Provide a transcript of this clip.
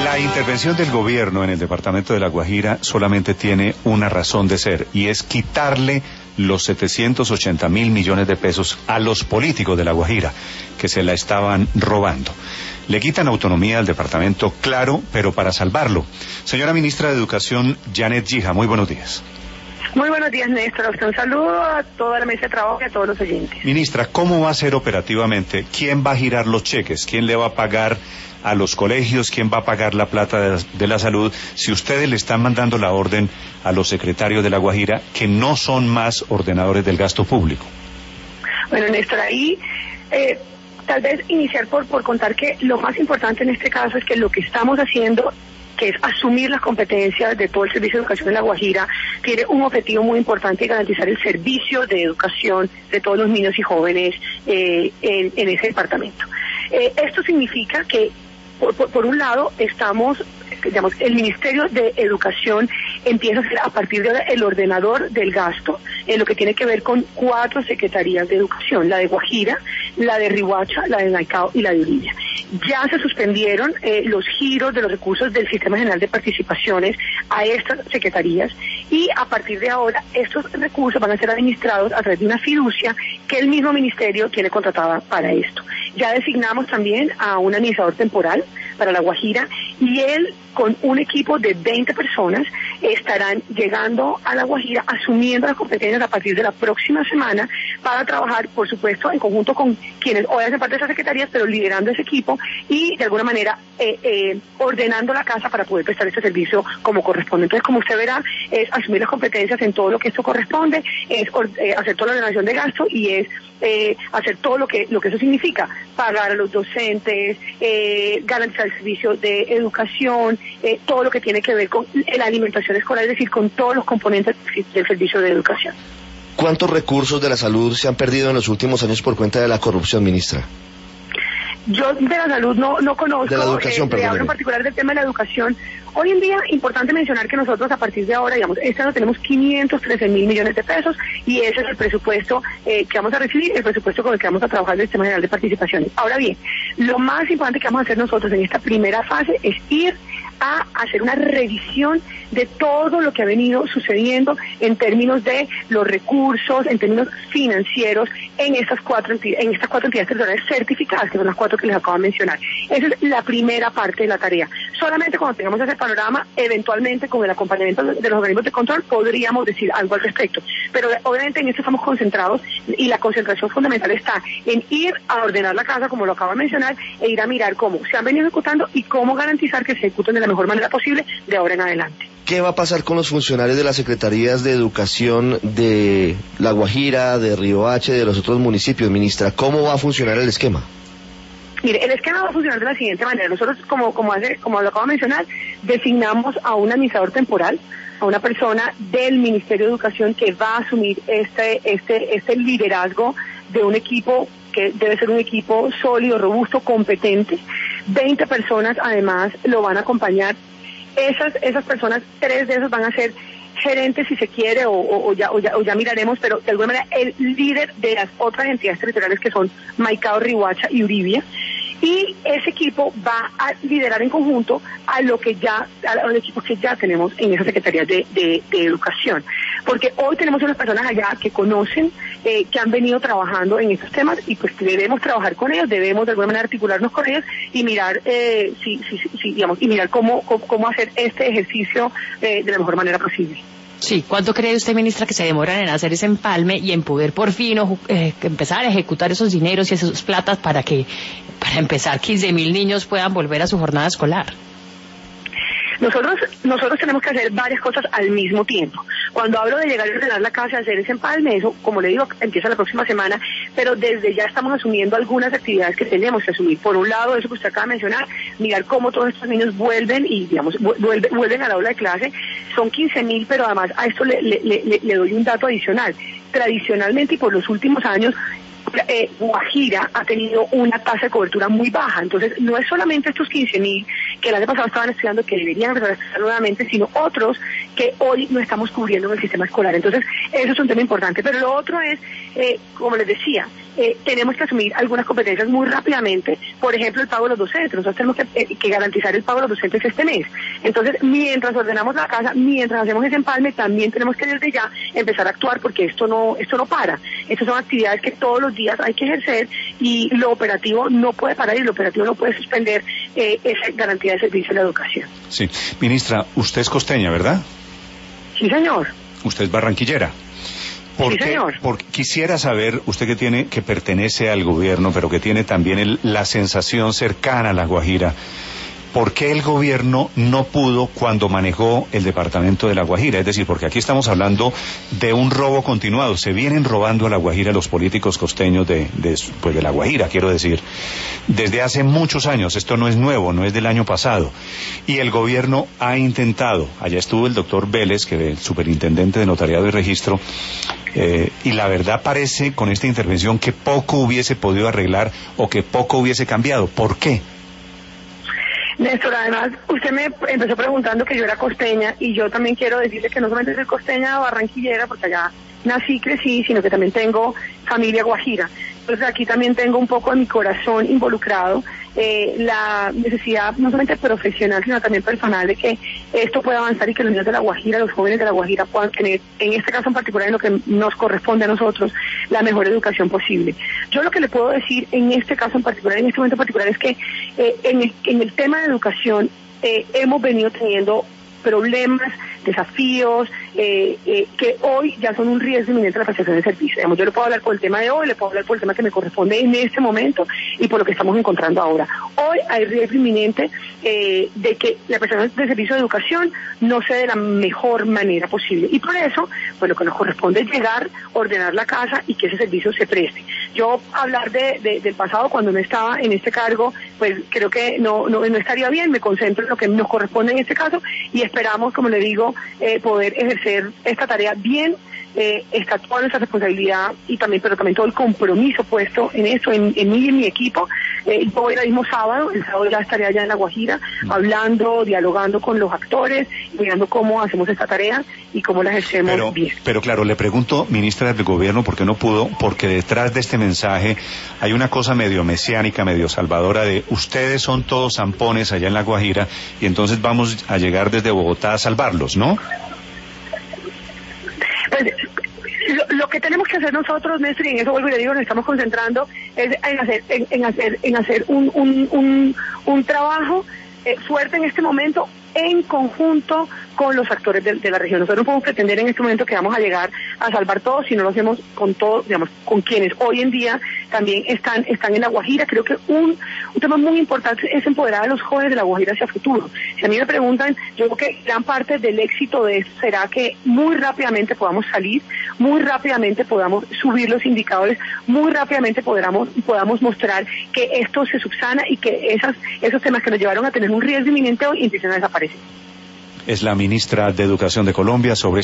La intervención del gobierno en el departamento de La Guajira solamente tiene una razón de ser, y es quitarle los 780.000 millones de pesos a los políticos de La Guajira, que se la estaban robando. Le quitan autonomía al departamento, claro, pero para salvarlo. Señora ministra de Educación, Janet Gija, muy buenos días. Muy buenos días, Néstor. Un saludo a toda la mesa de trabajo y a todos los oyentes. Ministra, ¿cómo va a ser operativamente? ¿Quién va a girar los cheques? ¿Quién le va a pagar a los colegios? ¿Quién va a pagar la plata de la salud? Si ustedes le están mandando la orden a los secretarios de La Guajira, que no son más ordenadores del gasto público. Bueno, Néstor, ahí tal vez iniciar por contar que lo más importante en este caso es que lo que estamos haciendo, que es asumir las competencias de todo el servicio de educación en La Guajira, tiene un objetivo muy importante de garantizar el servicio de educación de todos los niños y jóvenes en ese departamento. Esto significa que, por un lado, el Ministerio de Educación empieza a ser a partir de ahora el ordenador del gasto en lo que tiene que ver con 4 secretarías de educación: la de Guajira, la de Riohacha, la de Maicao y la de Uribia. Ya se suspendieron los giros de los recursos del Sistema General de Participaciones a estas secretarías, y a partir de ahora estos recursos van a ser administrados a través de una fiducia que el mismo ministerio tiene contratada para esto. Ya designamos también a un administrador temporal para La Guajira, y él, con un equipo de 20 personas, estarán llegando a La Guajira, asumiendo las competencias a partir de la próxima semana, para trabajar, por supuesto, en conjunto con quienes hoy hacen parte de esas secretarías, pero liderando ese equipo y, de alguna manera, ordenando la casa para poder prestar este servicio como corresponde. Entonces, como usted verá, es asumir las competencias en todo lo que esto corresponde, es hacer toda la ordenación de gasto, y es hacer todo lo que eso significa: pagar a los docentes, garantizar el servicio de educación, todo lo que tiene que ver con la alimentación escolar, es decir, con todos los componentes del servicio de educación. ¿Cuántos recursos de la salud se han perdido en los últimos años por cuenta de la corrupción, ministra? Yo de la salud no conozco. De la educación, le hablo en particular del tema de la educación. Hoy en día, importante mencionar que nosotros, a partir de ahora, este año tenemos 513.000 millones de pesos, y ese es el presupuesto que vamos a recibir, el presupuesto con el que vamos a trabajar del Sistema General de Participaciones. Ahora bien, lo más importante que vamos a hacer nosotros en esta primera fase es ir a hacer una revisión de todo lo que ha venido sucediendo en términos de los recursos, en términos financieros, en estas cuatro entidades territoriales certificadas, que son las 4 que les acabo de mencionar. Esa es la primera parte de la tarea. Solamente cuando tengamos ese panorama, eventualmente, con el acompañamiento de los organismos de control, podríamos decir algo al respecto. Pero obviamente en esto estamos concentrados, y la concentración fundamental está en ir a ordenar la casa, como lo acabo de mencionar, e ir a mirar cómo se han venido ejecutando y cómo garantizar que se ejecuten de la mejor manera posible de ahora en adelante. ¿Qué va a pasar con los funcionarios de las secretarías de educación de La Guajira, de Riohacha y de los otros municipios, ministra? ¿Cómo va a funcionar el esquema? Mire, el esquema va a funcionar de la siguiente manera. Nosotros, como lo acabo de mencionar, designamos a un administrador temporal, a una persona del Ministerio de Educación que va a asumir este liderazgo de un equipo que debe ser un equipo sólido, robusto, competente. 20 personas además lo van a acompañar. Esas personas, 3 de esos van a ser gerentes, si se quiere, o ya miraremos, pero de alguna manera el líder de las otras entidades territoriales, que son Maicao, Riohacha y Uribia. Y ese equipo va a liderar en conjunto a los equipos que ya tenemos en esas secretarías de educación. Porque hoy tenemos unas personas allá que conocen, que han venido trabajando en estos temas, y pues debemos trabajar con ellos, debemos de alguna manera articularnos con ellos y mirar y mirar cómo hacer este ejercicio de la mejor manera posible. Sí, ¿cuánto cree usted, ministra, que se demoran en hacer ese empalme y en poder por fin empezar a ejecutar esos dineros y esas platas para empezar 15.000 niños puedan volver a su jornada escolar? Nosotros tenemos que hacer varias cosas al mismo tiempo. Cuando hablo de llegar a ordenar la casa, hacer ese empalme, eso, como le digo, empieza la próxima semana, pero desde ya estamos asumiendo algunas actividades que tenemos que asumir. Por un lado, eso que usted acaba de mencionar, mirar cómo todos estos niños vuelven vuelven al aula de clase. Son 15.000, pero además a esto le doy un dato adicional. Tradicionalmente y por los últimos años, Guajira ha tenido una tasa de cobertura muy baja. Entonces, no es solamente estos 15.000 que el año pasado estaban estudiando, que deberían empezar a estudiar nuevamente, sino otros que hoy no estamos cubriendo en el sistema escolar. Entonces, eso es un tema importante. Pero lo otro es, como les decía, tenemos que asumir algunas competencias muy rápidamente, por ejemplo el pago de los docentes. Nosotros tenemos que garantizar el pago de los docentes este mes. Entonces, mientras ordenamos la casa, mientras hacemos ese empalme, también tenemos que desde ya empezar a actuar, porque esto no para. Estas son actividades que todos los días hay que ejercer, y lo operativo no puede parar y lo operativo no puede suspender esa garantía de servicio en la educación. Sí. Ministra, usted es costeña, ¿verdad? Sí, señor. Usted es barranquillera. Sí, señor. Porque quisiera saber, usted que pertenece al gobierno, pero que tiene también la sensación cercana a La Guajira, ¿por qué el gobierno no pudo cuando manejó el departamento de La Guajira? Es decir, porque aquí estamos hablando de un robo continuado. Se vienen robando a La Guajira los políticos costeños de La Guajira, quiero decir, desde hace muchos años. Esto no es nuevo, no es del año pasado. Y el gobierno ha intentado, allá estuvo el doctor Vélez, que es el superintendente de Notariado y Registro, y la verdad parece con esta intervención que poco hubiese podido arreglar o que poco hubiese cambiado. ¿Por qué? Néstor, además, usted me empezó preguntando que yo era costeña, y yo también quiero decirle que no solamente soy costeña barranquillera, porque allá nací y crecí, sino que también tengo familia guajira. Entonces aquí también tengo un poco de mi corazón involucrado, la necesidad no solamente profesional, sino también personal, de que esto pueda avanzar y que los niños de La Guajira, los jóvenes de La Guajira, puedan tener, en este caso en particular, en lo que nos corresponde a nosotros, la mejor educación posible. Yo lo que le puedo decir en este caso en particular, en este momento en particular, es que en el tema de educación hemos venido teniendo problemas, desafíos, que hoy ya son un riesgo inminente a la prestación de servicios. Digamos, yo le puedo hablar por el tema de hoy, le puedo hablar por el tema que me corresponde en este momento y por lo que estamos encontrando ahora. Hoy hay riesgo inminente de que la prestación de servicios de educación no sea de la mejor manera posible. Y por eso, pues lo que nos corresponde es llegar, ordenar la casa y que ese servicio se preste. Yo hablar del pasado cuando no estaba en este cargo, pues creo que no estaría bien. Me concentro en lo que nos corresponde en este caso y esperamos, como le digo, poder ejercer esta tarea bien. Está toda nuestra responsabilidad pero también todo el compromiso puesto en eso, en mí y en mi equipo. Yo voy el mismo sábado, el sábado ya estaré allá en La Guajira, hablando, dialogando con los actores, mirando cómo hacemos esta tarea y cómo la ejercemos bien. Pero claro, le pregunto, ministra del gobierno, ¿por qué no pudo? Porque detrás de este mensaje hay una cosa medio mesiánica, medio salvadora de ustedes son todos zampones allá en La Guajira y entonces vamos a llegar desde Bogotá a salvarlos, ¿no? Pues lo que tenemos que hacer nosotros, Néstor, y en eso vuelvo y le digo, nos estamos concentrando, es en hacer un trabajo fuerte en este momento, en conjunto con los actores de la región. Nosotros no podemos pretender en este momento que vamos a llegar a salvar todo si no lo hacemos con todos, digamos, con quienes hoy en día también están en La Guajira. Creo que un tema muy importante es empoderar a los jóvenes de La Guajira hacia el futuro. Si a mí me preguntan, yo creo que gran parte del éxito de esto será que muy rápidamente podamos salir, muy rápidamente podamos subir los indicadores, muy rápidamente podamos mostrar que esto se subsana y que esos temas que nos llevaron a tener un riesgo inminente hoy empiecen a desaparecer. Es la ministra de Educación de Colombia sobre